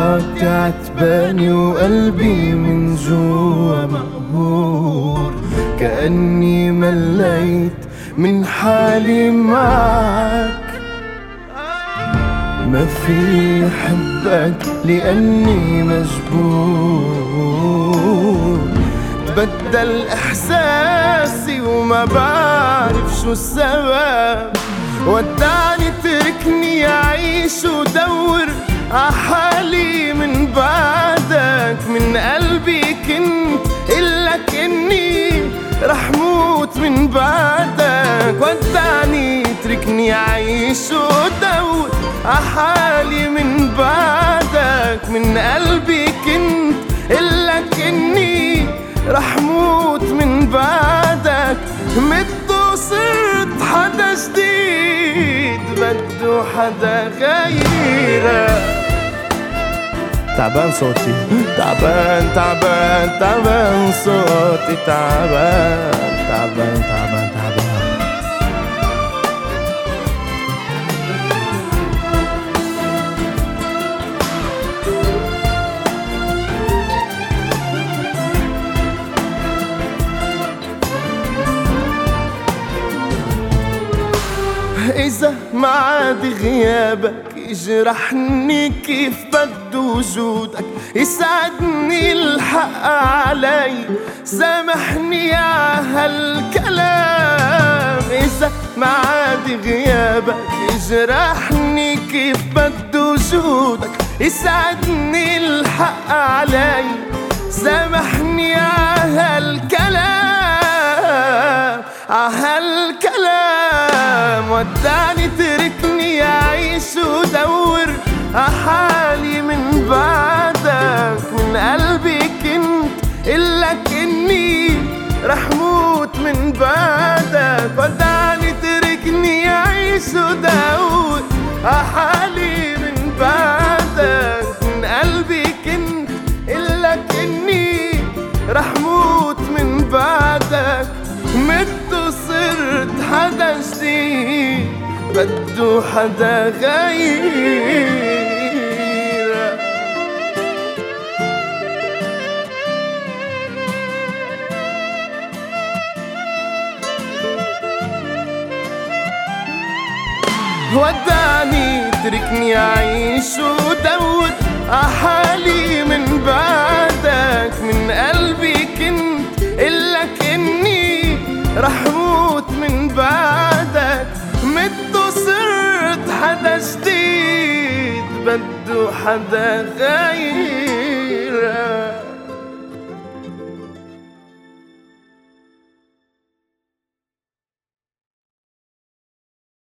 صوتي عتباني وقلبي من جوا مقهور، كأني مليت من حالي معك. ما في حبك لأني مجبور، بدل إحساسي وما بعرف شو السبب. ودعني تركني أعيش ودور عحالي من بعدك. من قلبي كنت قلك إني رح موت من بعدك. ودعني تركني أعيش ودور عحالي من بعدك. من قلبي كنت قلك إني رح موت من بعدك. مت وصرت حدا جديد بده حدا غيرك. تعبان صوتي، تعبان تعبان تعبان صوتي، تعبان تعبان تعبان تعبان. إذا ما عاد غيابك يجرحني كيف بده وجودك، يسعدني الحق علي سامحني ع هالكلام. إذا ما عاد غيابك يجرحني كيف بده وجودك، يسعدني الحق علي سامحني ع هالكلام ع هالكلام. ودعني تركني أعيش ودور عحالي من بعدك. من قلبي كنت قلك إني رح موت من بعدك. ودعني تركني أعيش ودور عحالي من بعدك. من قلبي كنت قلك إني رح موت من بعدك. مت وصرت حدا جديد بده حدا غيرك. ودعني تركني أعيش ودور عحالي من بعدك. من قلبي كنت قلك إني رح موت من بعدك. مت وصرت حدا جديد بده حدا غير.